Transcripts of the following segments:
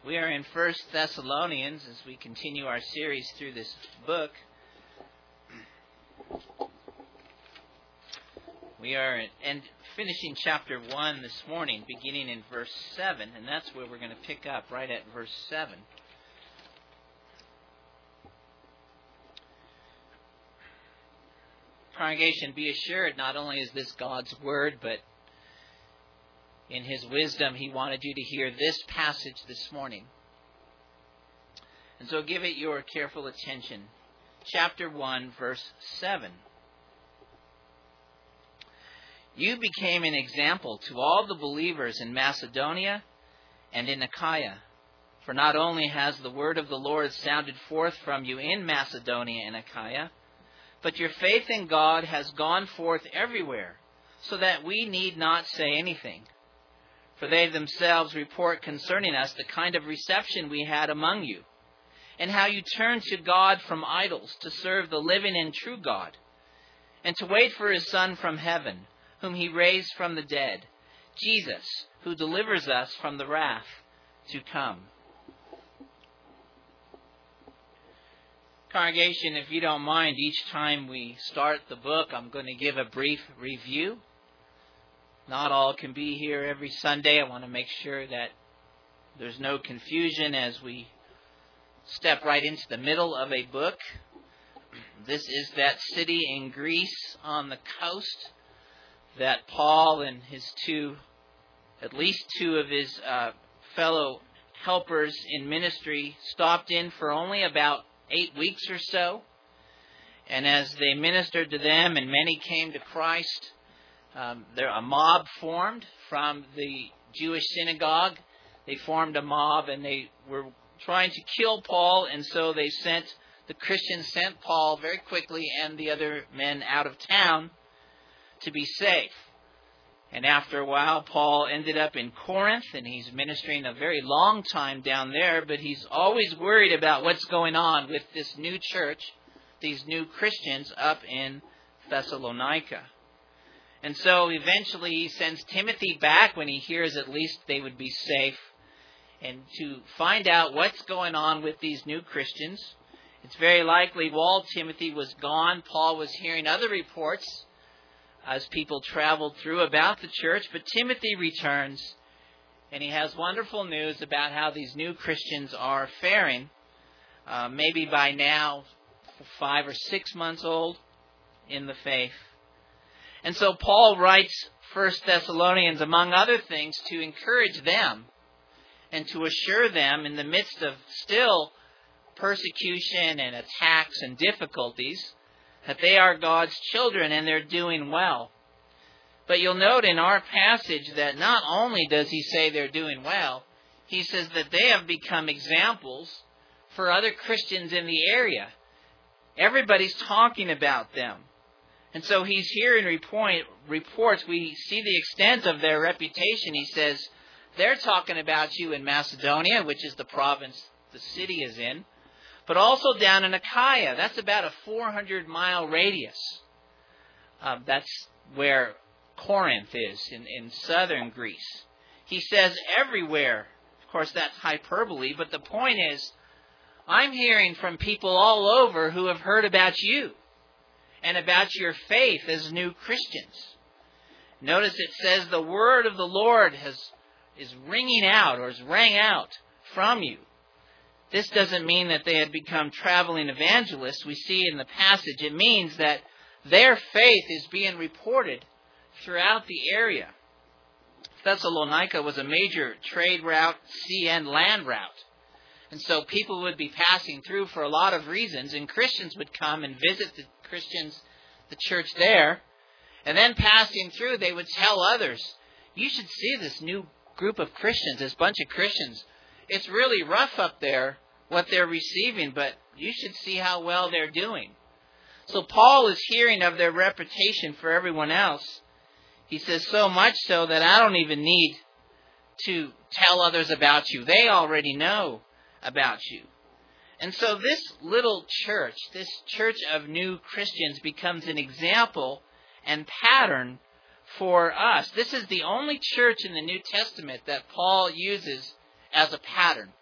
We are in 1 Thessalonians as we continue our series through this book. We are finishing chapter 1 this morning, beginning in verse 7, and that's where we're going to pick up, right at verse 7. Congregation, be assured, not only is this God's Word, but in His wisdom, He wanted you to hear this passage this morning. And so give it your careful attention. Chapter 1, verse 7. You became an example to all the believers in Macedonia and in Achaia. For not only has the word of the Lord sounded forth from you in Macedonia and Achaia, but your faith in God has gone forth everywhere, so that we need not say anything. For they themselves report concerning us the kind of reception we had among you, and how you turned to God from idols to serve the living and true God, and to wait for His Son from heaven, whom He raised from the dead, Jesus, who delivers us from the wrath to come. Congregation, if you don't mind, each time we start the book, I'm going to give a brief review. Not all can be here every Sunday. I want to make sure that there's no confusion as we step right into the middle of a book. This is that city in Greece on the coast that Paul and at least two of his fellow helpers in ministry stopped in for only about 8 weeks or so. And as they ministered to them and many came to Christ, a mob formed from the Jewish synagogue. They formed a mob and they were trying to kill Paul, and so the Christians sent Paul very quickly and the other men out of town to be safe. And after a while, Paul ended up in Corinth, and he's ministering a very long time down there, but he's always worried about what's going on with this new church, these new Christians up in Thessalonica. And so eventually he sends Timothy back when he hears at least they would be safe, and to find out what's going on with these new Christians. It's very likely while Timothy was gone, Paul was hearing other reports as people traveled through about the church. But Timothy returns, and he has wonderful news about how these new Christians are faring. Maybe by now 5 or 6 months old in the faith. And so Paul writes 1 Thessalonians, among other things, to encourage them and to assure them in the midst of still persecution and attacks and difficulties that they are God's children and they're doing well. But you'll note in our passage that not only does he say they're doing well, he says that they have become examples for other Christians in the area. Everybody's talking about them. And so he's here in reports, we see the extent of their reputation. He says, they're talking about you in Macedonia, which is the province the city is in, but also down in Achaia. That's about a 400-mile radius. That's where Corinth is, in southern Greece. He says everywhere. Of course, that's hyperbole, but the point is, I'm hearing from people all over who have heard about you and about your faith as new Christians. Notice it says the word of the Lord is ringing out, or has rang out from you. This doesn't mean that they had become traveling evangelists. We see in the passage it means that their faith is being reported throughout the area. Thessalonica was a major trade route, sea and land route. And so people would be passing through for a lot of reasons, and Christians would come and visit the church there. And then passing through, they would tell others, you should see this new group of Christians, this bunch of Christians. It's really rough up there, what they're receiving, but you should see how well they're doing. So Paul is hearing of their reputation for everyone else. He says, so much so that I don't even need to tell others about you. They already know about you. And so this little church, this church of new Christians, becomes an example and pattern for us. This is the only church in the New Testament that Paul uses as a pattern.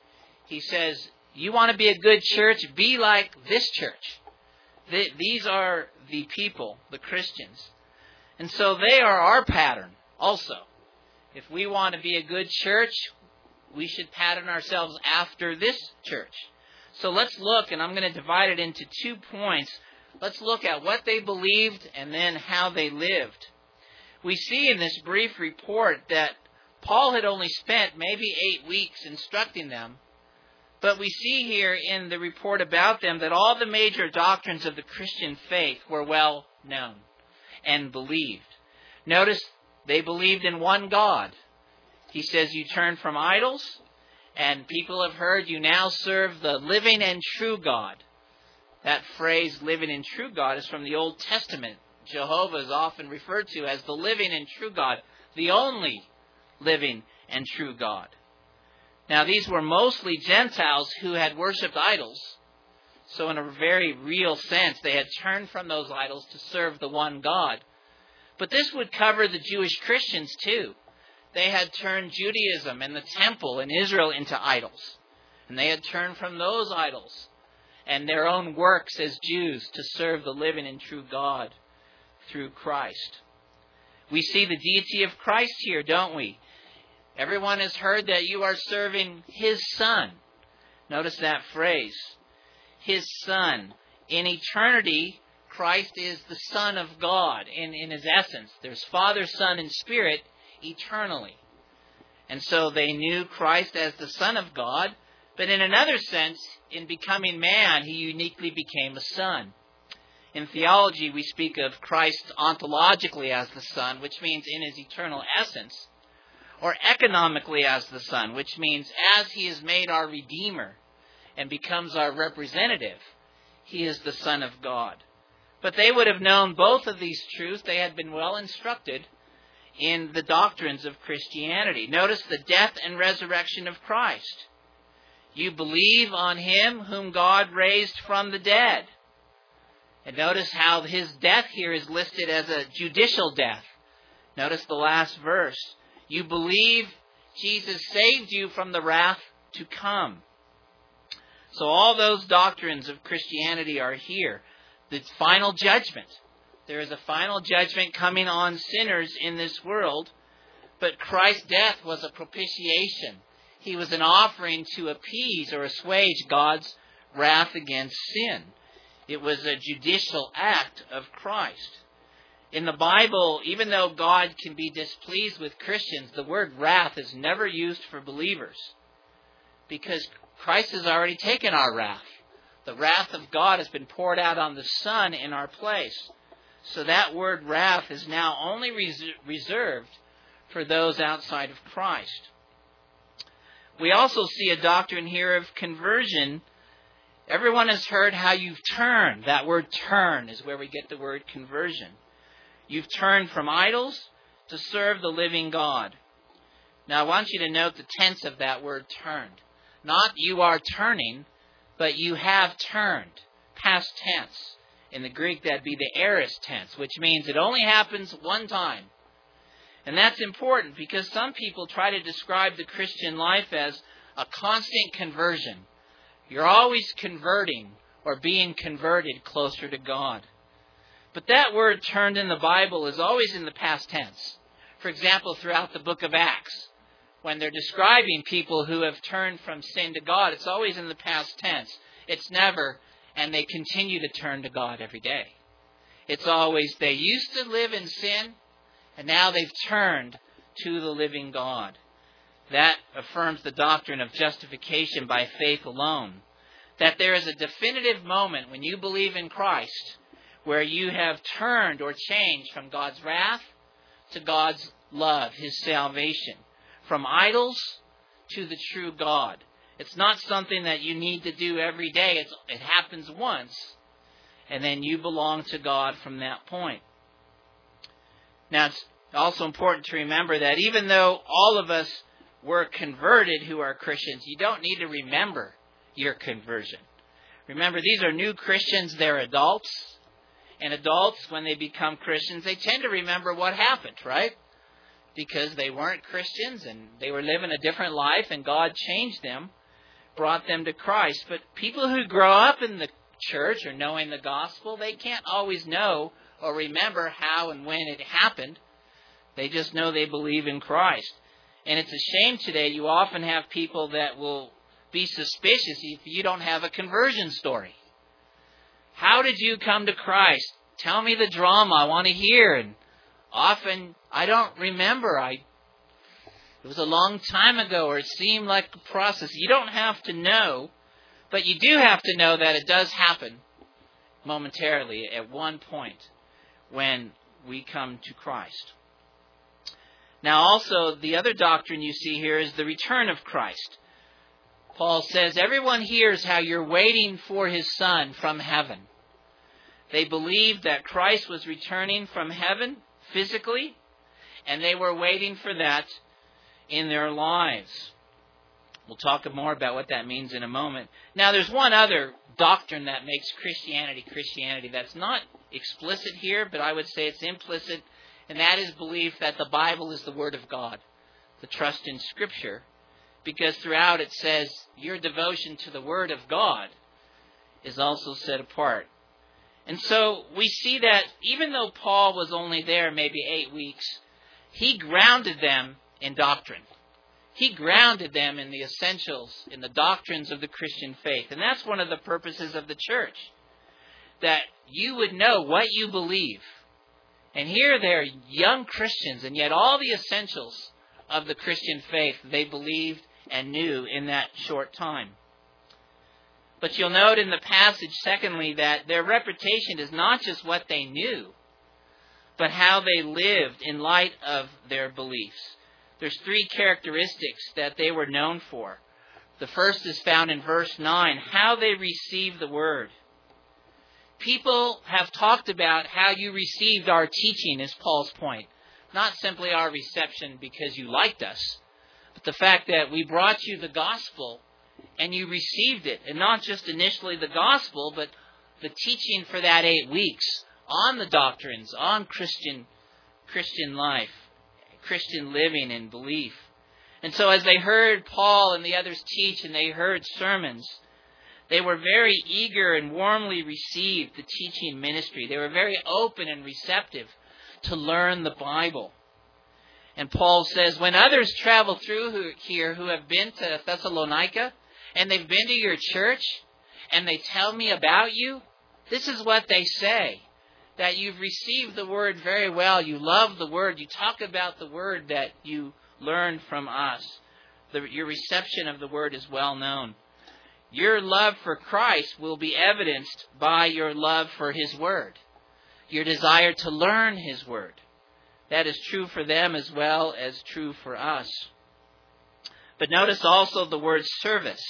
He says, you want to be a good church? Be like this church. These are the people, the Christians. And so they are our pattern also. If we want to be a good church, we should pattern ourselves after this church. So let's look, and I'm going to divide it into 2 points. Let's look at what they believed and then how they lived. We see in this brief report that Paul had only spent maybe 8 weeks instructing them. But we see here in the report about them that all the major doctrines of the Christian faith were well known and believed. Notice they believed in one God. He says you turn from idols, and people have heard you now serve the living and true God. That phrase, living and true God, is from the Old Testament. Jehovah is often referred to as the living and true God, the only living and true God. Now, these were mostly Gentiles who had worshipped idols. So in a very real sense, they had turned from those idols to serve the one God. But this would cover the Jewish Christians too. They had turned Judaism and the temple in Israel into idols. And they had turned from those idols and their own works as Jews to serve the living and true God through Christ. We see the deity of Christ here, don't we? Everyone has heard that you are serving His Son. Notice that phrase, His Son. In eternity, Christ is the Son of God in His essence. There's Father, Son, and Spirit eternally. And so they knew Christ as the Son of God, but in another sense, in becoming man, He uniquely became a Son. In theology, we speak of Christ ontologically as the Son, which means in His eternal essence, or economically as the Son, which means as He is made our Redeemer and becomes our representative, He is the Son of God. But they would have known both of these truths. They had been well instructed in the doctrines of Christianity. Notice the death and resurrection of Christ. You believe on Him whom God raised from the dead. And notice how His death here is listed as a judicial death. Notice the last verse. You believe Jesus saved you from the wrath to come. So all those doctrines of Christianity are here. The final judgment. There is a final judgment coming on sinners in this world. But Christ's death was a propitiation. He was an offering to appease or assuage God's wrath against sin. It was a judicial act of Christ. In the Bible, even though God can be displeased with Christians, the word wrath is never used for believers. Because Christ has already taken our wrath. The wrath of God has been poured out on the Son in our place. So that word wrath is now only reserved for those outside of Christ. We also see a doctrine here of conversion. Everyone has heard how you've turned. That word turn is where we get the word conversion. You've turned from idols to serve the living God. Now I want you to note the tense of that word turned. Not you are turning, but you have turned. Past tense. In the Greek that'd be the aorist tense, which means it only happens one time. And that's important because some people try to describe the Christian life as a constant conversion. You're always converting or being converted closer to God. But that word turned in the Bible is always in the past tense. For example, throughout the book of Acts, when they're describing people who have turned from sin to God, it's always in the past tense. It's never, and they continue to turn to God every day. It's always, they used to live in sin, and now they've turned to the living God. That affirms the doctrine of justification by faith alone. That there is a definitive moment when you believe in Christ where you have turned or changed from God's wrath to God's love, His salvation. From idols to the true God. It's not something that you need to do every day. It happens once, and then you belong to God from that point. Now, it's also important to remember that even though all of us were converted who are Christians, you don't need to remember your conversion. Remember, these are new Christians. They're adults. And adults, when they become Christians, they tend to remember what happened, right? Because they weren't Christians and they were living a different life and God changed them. brought them to Christ. But people who grow up in the church or knowing the gospel, they can't always know or remember how and when it happened. They just know they believe in Christ. And it's a shame today you often have people that will be suspicious if you don't have a conversion story. How did you come to Christ? Tell me the drama. I want to hear. And often, I don't remember. It was a long time ago, or it seemed like a process. You don't have to know, but you do have to know that it does happen momentarily at one point when we come to Christ. Now also, the other doctrine you see here is the return of Christ. Paul says, everyone hears how you're waiting for his Son from heaven. They believed that Christ was returning from heaven physically, and they were waiting for that in their lives. We'll talk more about what that means in a moment. Now, there's one other doctrine that makes Christianity that's not explicit here, but I would say it's implicit, and that is belief that the Bible is the Word of God, the trust in Scripture, because throughout it says your devotion to the Word of God is also set apart. And so we see that even though Paul was only there maybe 8 weeks, he grounded them in doctrine. He grounded them in the essentials, in the doctrines of the Christian faith. And that's one of the purposes of the church, that you would know what you believe. And here they're young Christians, and yet all the essentials of the Christian faith they believed and knew in that short time. But you'll note in the passage, secondly, that their reputation is not just what they knew, but how they lived in light of their beliefs. There's 3 characteristics that they were known for. The first is found in verse 9, how they received the word. People have talked about how you received our teaching, is Paul's point. Not simply our reception because you liked us, but the fact that we brought you the gospel and you received it. And not just initially the gospel, but the teaching for that 8 weeks on the doctrines, on Christian life, Christian living and belief. And so as they heard Paul and the others teach and they heard sermons, they were very eager and warmly received the teaching ministry. They were very open and receptive to learn the Bible. And Paul says, when others travel through here who have been to Thessalonica, and they've been to your church, and they tell me about you, this is what they say, that you've received the word very well, you love the word, you talk about the word that you learned from us. Your reception of the word is well known. Your love for Christ will be evidenced by your love for His word, your desire to learn His word. That is true for them as well as true for us. But notice also the word service.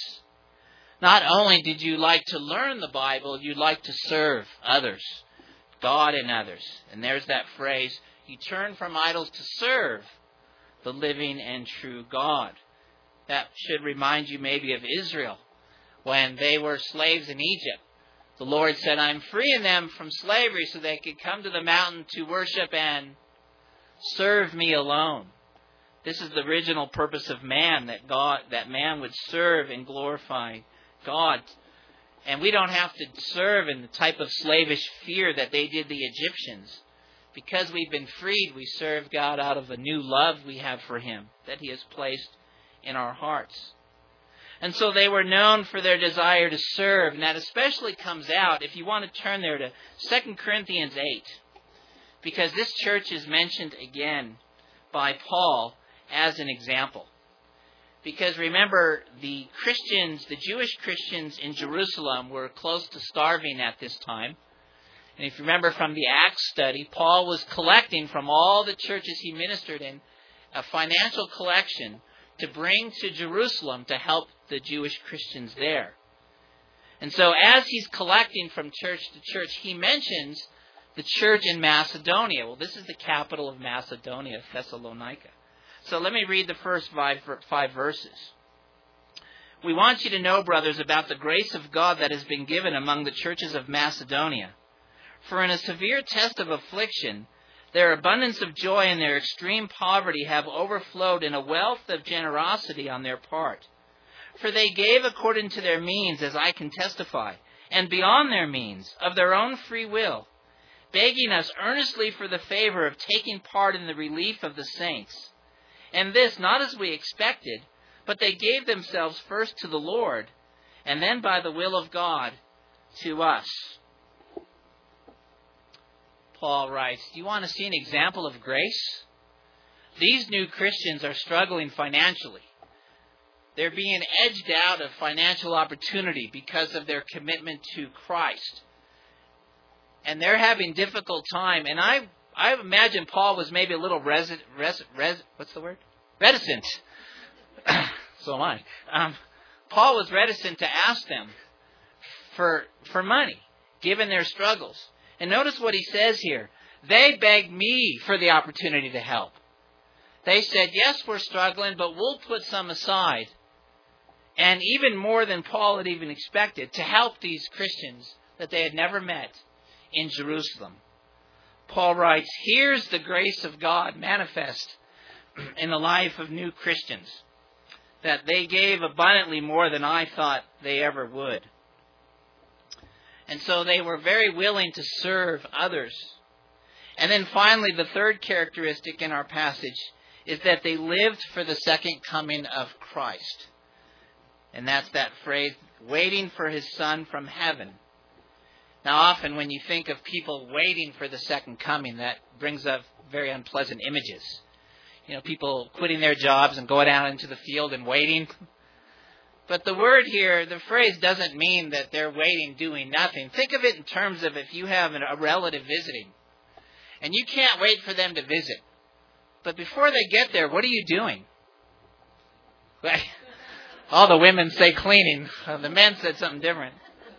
Not only did you like to learn the Bible, you like to serve others, God and others. And there's that phrase, you turn from idols to serve the living and true God. That should remind you maybe of Israel when they were slaves in Egypt. The Lord said, I'm freeing them from slavery so they could come to the mountain to worship and serve me alone. This is the original purpose of man, that man would serve and glorify God. And we don't have to serve in the type of slavish fear that they did the Egyptians. Because we've been freed, we serve God out of a new love we have for Him that He has placed in our hearts. And so they were known for their desire to serve. And that especially comes out, if you want to turn there, to 2 Corinthians 8. Because this church is mentioned again by Paul as an example. Because remember, the Jewish Christians in Jerusalem were close to starving at this time. And if you remember from the Acts study, Paul was collecting from all the churches he ministered in a financial collection to bring to Jerusalem to help the Jewish Christians there. And so as he's collecting from church to church, he mentions the church in Macedonia. Well, this is the capital of Macedonia, Thessalonica. So let me read the first five verses. We want you to know, brothers, about the grace of God that has been given among the churches of Macedonia. For in a severe test of affliction, their abundance of joy and their extreme poverty have overflowed in a wealth of generosity on their part. For they gave according to their means, as I can testify, and beyond their means, of their own free will, begging us earnestly for the favor of taking part in the relief of the saints. And this not as we expected, but they gave themselves first to the Lord, and then by the will of God to us. Paul writes, do you want to see an example of grace? These new Christians are struggling financially. They're being edged out of financial opportunity because of their commitment to Christ. And they're having difficult time. And I imagine Paul was maybe a little reticent. So am I. Paul was reticent to ask them for money, given their struggles. And notice what he says here. They begged me for the opportunity to help. They said, yes, we're struggling, but we'll put some aside. And even more than Paul had even expected, to help these Christians that they had never met in Jerusalem. Paul writes, here's the grace of God manifest in the life of new Christians, that they gave abundantly more than I thought they ever would. And so they were very willing to serve others. And then finally, the third characteristic in our passage is that they lived for the second coming of Christ. And that's that phrase, waiting for his Son from heaven. Now, often when you think of people waiting for the second coming, that brings up very unpleasant images. You know, people quitting their jobs and going out into the field and waiting. But the word here, the phrase doesn't mean that they're waiting, doing nothing. Think of it in terms of if you have a relative visiting, and you can't wait for them to visit. But before they get there, what are you doing? All the women say cleaning. The men said something different.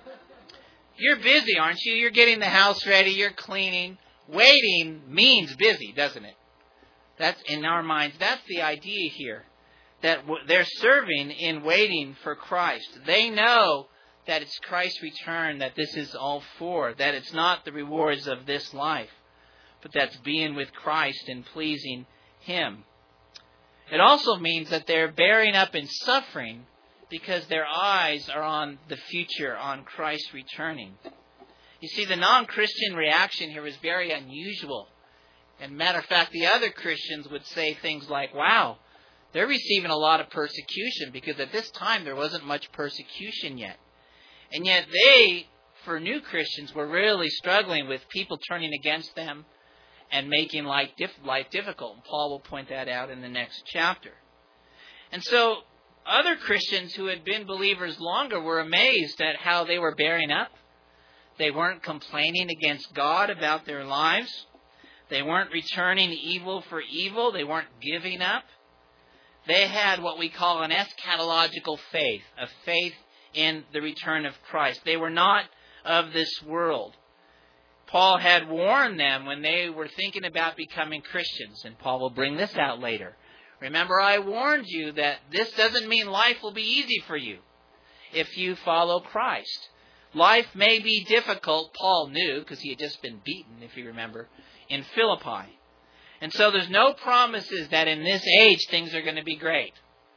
You're busy, aren't you? You're getting the house ready. You're cleaning. Waiting means busy, doesn't it? That's in our minds. That's the idea here. That they're serving in waiting for Christ. They know that it's Christ's return that this is all for. That it's not the rewards of this life, but that's being with Christ and pleasing Him. It also means that they're bearing up in suffering because their eyes are on the future, on Christ returning. You see, the non-Christian reaction here is very unusual. And matter of fact, the other Christians would say things like, wow, they're receiving a lot of persecution, because at this time there wasn't much persecution yet. And yet they, for new Christians, were really struggling with people turning against them and making life difficult. And Paul will point that out in the next chapter. And so other Christians who had been believers longer were amazed at how they were bearing up. They weren't complaining against God about their lives. They weren't returning evil for evil. They weren't giving up. They had what we call an eschatological faith, a faith in the return of Christ. They were not of this world. Paul had warned them when they were thinking about becoming Christians, and Paul will bring this out later. Remember, I warned you that this doesn't mean life will be easy for you if you follow Christ. Life may be difficult, Paul knew, because he had just been beaten, if you remember, in Philippi. And so there's no promises that in this age things are going to be great.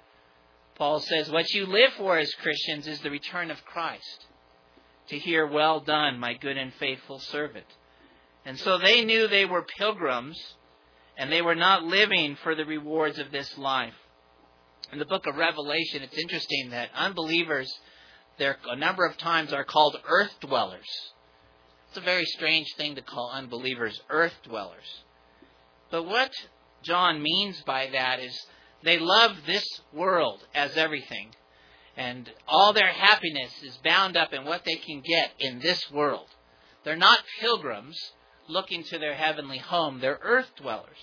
Paul says what you live for as Christians is the return of Christ. To hear, well done, my good and faithful servant. And so they knew they were pilgrims, and they were not living for the rewards of this life. In the book of Revelation, it's interesting that unbelievers, there a number of times are called earth dwellers. It's a very strange thing to call unbelievers earth dwellers. But what John means by that is they love this world as everything. And all their happiness is bound up in what they can get in this world. They're not pilgrims looking to their heavenly home. They're earth dwellers.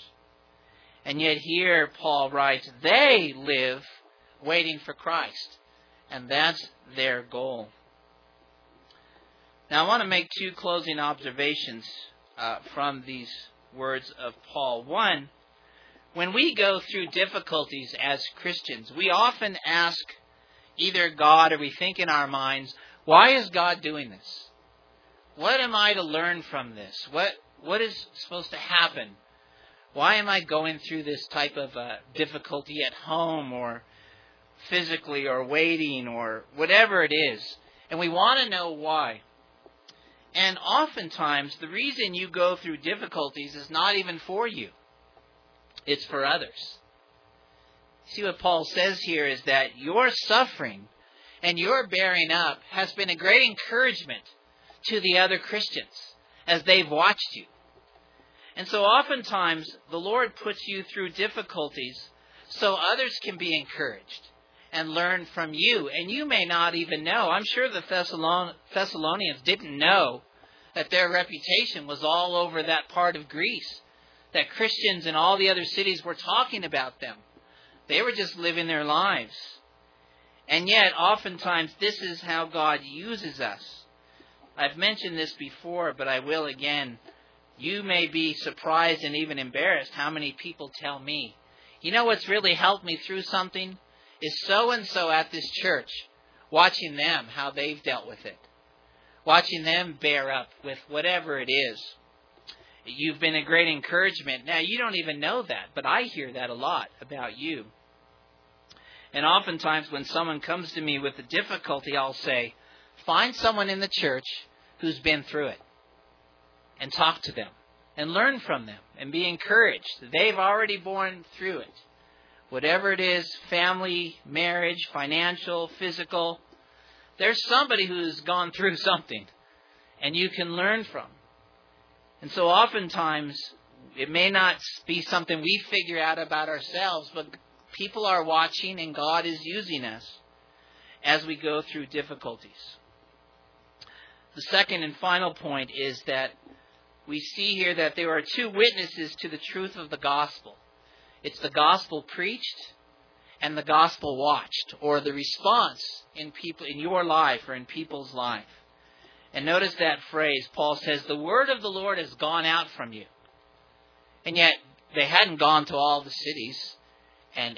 And yet here Paul writes, they live waiting for Christ. And that's their goal. Now I want to make two closing observations from these words of Paul. One, when we go through difficulties as Christians, we often ask either God, or we think in our minds, why is God doing this? What am I to learn from this? What is supposed to happen? Why am I going through this type of difficulty at home or physically or waiting or whatever it is. And we want to know why. And oftentimes, the reason you go through difficulties is not even for you. It's for others. See what Paul says here is that your suffering and your bearing up has been a great encouragement to the other Christians as they've watched you. And so oftentimes, the Lord puts you through difficulties so others can be encouraged and learn from you. And you may not even know. I'm sure the Thessalonians didn't know that their reputation was all over that part of Greece, that Christians in all the other cities were talking about them. They were just living their lives. And yet, oftentimes, this is how God uses us. I've mentioned this before, but I will again. You may be surprised and even embarrassed how many people tell me, you know what's really helped me through something? Is so-and-so at this church, watching them, how they've dealt with it. Watching them bear up with whatever it is. You've been a great encouragement. Now, you don't even know that, but I hear that a lot about you. And oftentimes when someone comes to me with a difficulty, I'll say, find someone in the church who's been through it. And talk to them. And learn from them. And be encouraged. They've already borne through it. Whatever it is, family, marriage, financial, physical, there's somebody who's gone through something. And you can learn from. And so oftentimes, it may not be something we figure out about ourselves, but people are watching and God is using us as we go through difficulties. The second and final point is that we see here that there are two witnesses to the truth of the gospel. It's the gospel preached and the gospel watched, or the response in your life or in people's life. And notice that phrase. Paul says, the word of the Lord has gone out from you. And yet, they hadn't gone to all the cities and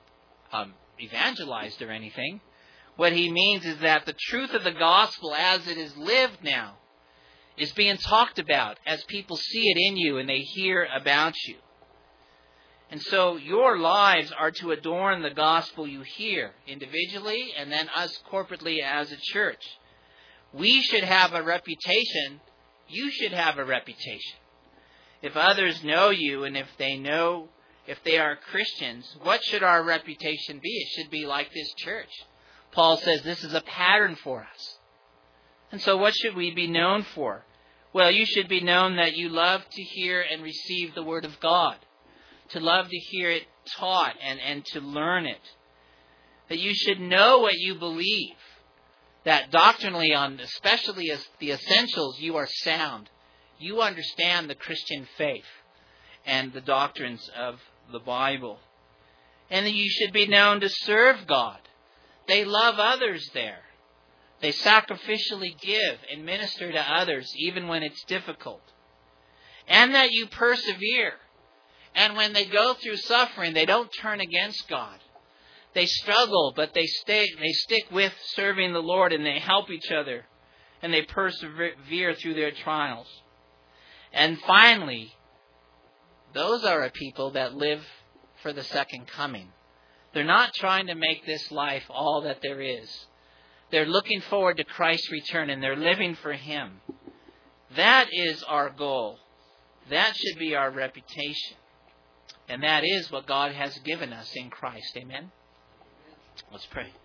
evangelized or anything. What he means is that the truth of the gospel as it is lived now is being talked about as people see it in you and they hear about you. And so your lives are to adorn the gospel you hear individually and then us corporately as a church. We should have a reputation. You should have a reputation. If others know you and if they are Christians, what should our reputation be? It should be like this church. Paul says this is a pattern for us. And so what should we be known for? Well, you should be known that you love to hear and receive the Word of God. To love to hear it taught and to learn it. That you should know what you believe. That doctrinally, especially as the essentials, you are sound. You understand the Christian faith and the doctrines of the Bible. And that you should be known to serve God. They love others there. They sacrificially give and minister to others even when it's difficult. And that you persevere. And when they go through suffering, they don't turn against God. They struggle, but they stick with serving the Lord and they help each other. And they persevere through their trials. And finally, those are a people that live for the second coming. They're not trying to make this life all that there is. They're looking forward to Christ's return and they're living for Him. That is our goal. That should be our reputation. And that is what God has given us in Christ. Amen? Let's pray.